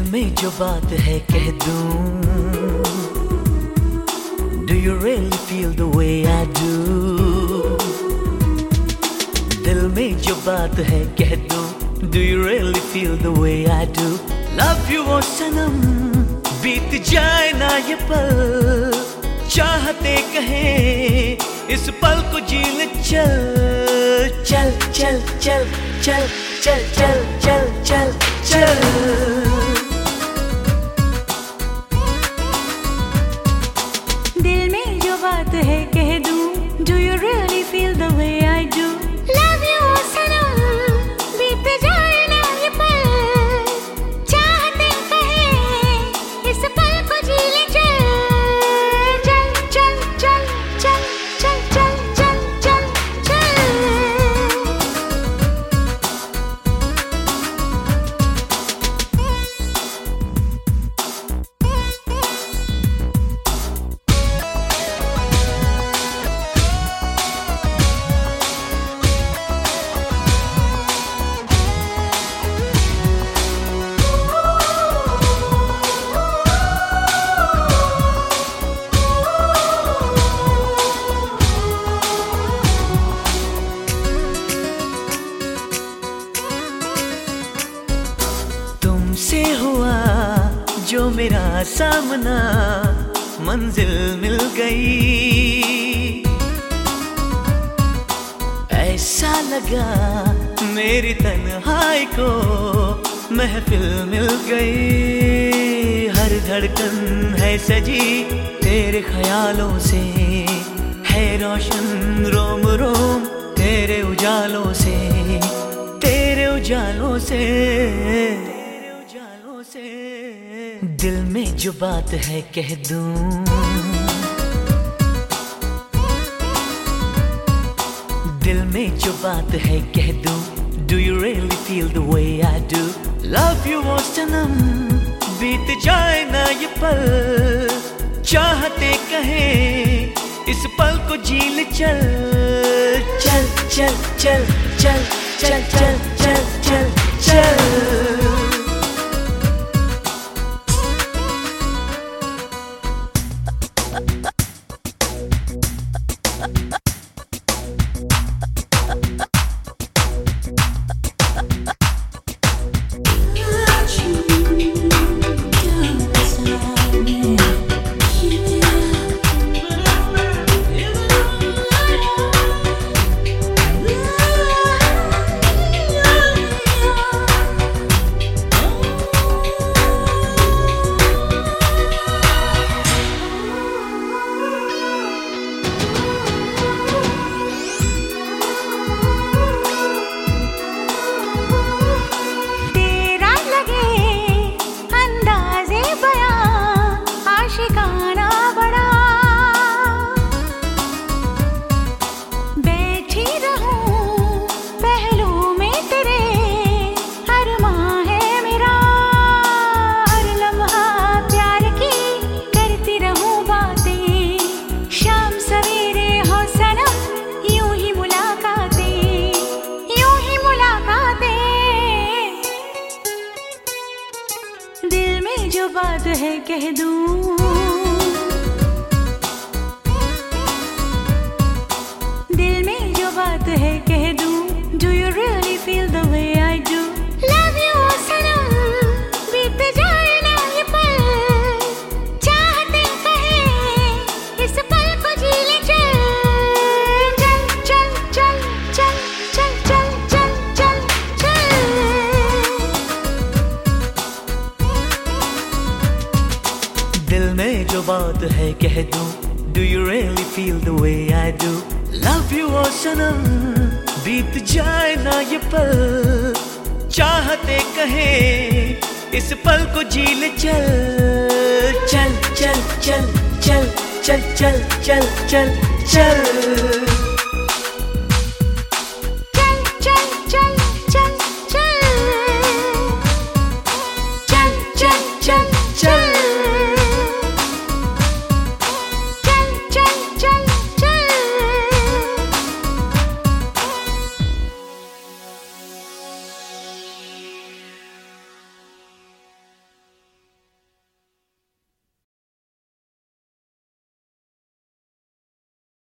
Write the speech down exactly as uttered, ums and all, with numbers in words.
में जो बात है कह दूं, Do you really feel the way I do? दिल में जो बात है कह दूं, Do you really feel the way I do? Love you ओ सनम, बीत जाए ना ये पल, चाहते कहें इस पल को जी ले। चल चल चल चल चल चल चल चल चल चल दिल में जो बात है कह दूं, Do you really feel the way I do? Love you ओ सनम, बीत जाए ना ये पल, चाहते कहें इस पल को जी ले। चल चल चल चल चल चल चल चल चल चल से हुआ जो मेरा सामना, मंजिल मिल गई। ऐसा लगा मेरी तन्हाई को महफिल मिल गई। हर धड़कन है सजी तेरे ख्यालों से, है रोशन रोम रोम तेरे उजालों से, तेरे उजालों से से। दिल में जो बात है कह दूं, दिल में जो बात है कह दूं, Do you really feel the way I do? Love you ओ सनम, बीत जाए ना ये पल, चाहते कहें इस पल को जी ले। चल चल चल चल चल चल चल चल चल चल जो बात है कह दूं, दिल में जो बात है कह दूं, Do you really feel the way I do? Love you ओ सनम, बीत जाए ना ये पल, चाहते कहें इस पल को जी ले। चल चल चल चल चल चल चल चल चल दिल में जो बात है कह दूं, Do you really feel the way I do? Love you ओ सनम, बीत जाए ना ये पल, चाहते कहें इस पल को जी ले। चल चल चल चल चल चल चल चल चल चल